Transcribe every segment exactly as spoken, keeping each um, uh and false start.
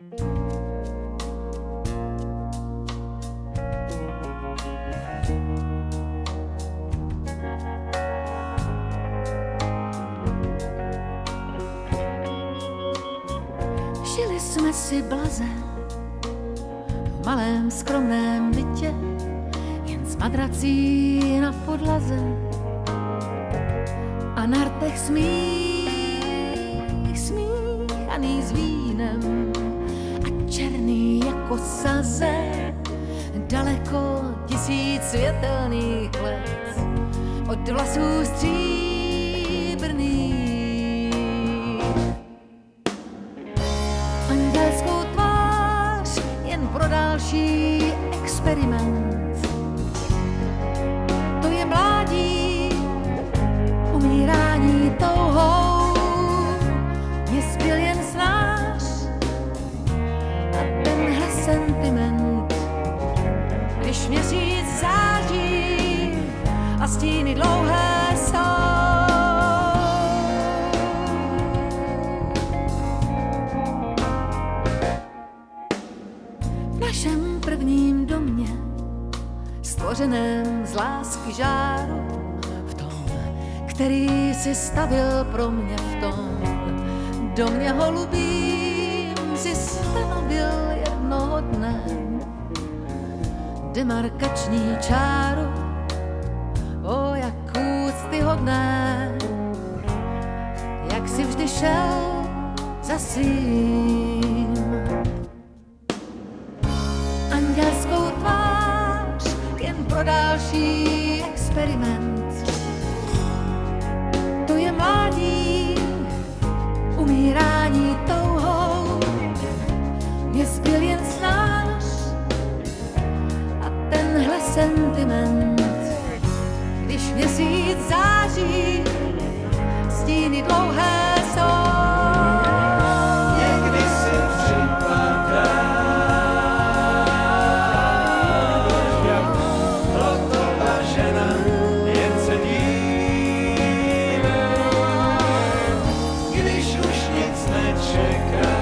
Žili jsme si blaze v malém skromném bytě, jen s madrací na podlaze a na rtech smích, smíchaný s vínem a černý jako saze, daleko tisíc světelných let od vlasů stříbrných. Andělskou tvář jen pro další experiment. To je mládí, umírání touhou, mě zbyl jen snář a tenhle sentiment. Když měsíc září a stíny dlouhé jsou, v našem prvním domě, stvořeném z lásky žáru, v tom, který si stavil pro mě, v tom domě holubím si stanovil jednoho dne demarkační čáru. O, jak úctyhodné, jak si vždy šel za svým. Andělskou tvář jen pro další experiment. To je mládí, umírání touhou, mě zbyl jen snář a tenhle sentiment. Když měsíc září, stíny dlouhé jsou. Někdy si připadá, jak hotová žena, jen se dívej, když už nic nečeká.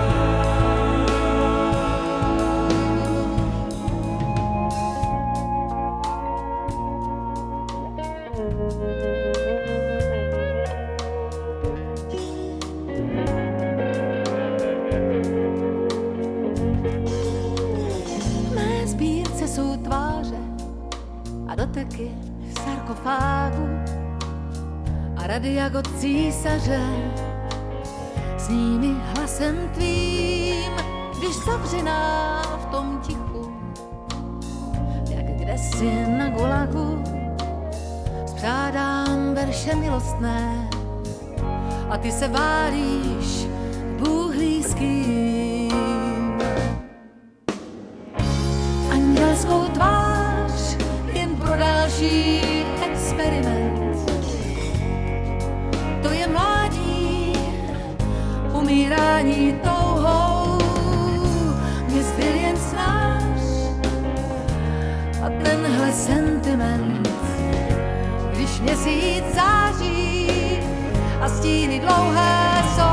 V mé sbírce jsou tváře a doteky v sarkofágu a rady jak od císaře zní mi hlasem tvým, když zavřená v tom tichu, jak kdesi na gulagu, spřádám verše milostné a ty se válíš, Bůh ví s kým. Andělskou tvář jen pro další experiment. To je mládí, umírání touhou, mě zbyl jen snář a tenhle sentiment. Když měsíc září a stíny dlouhé jsou,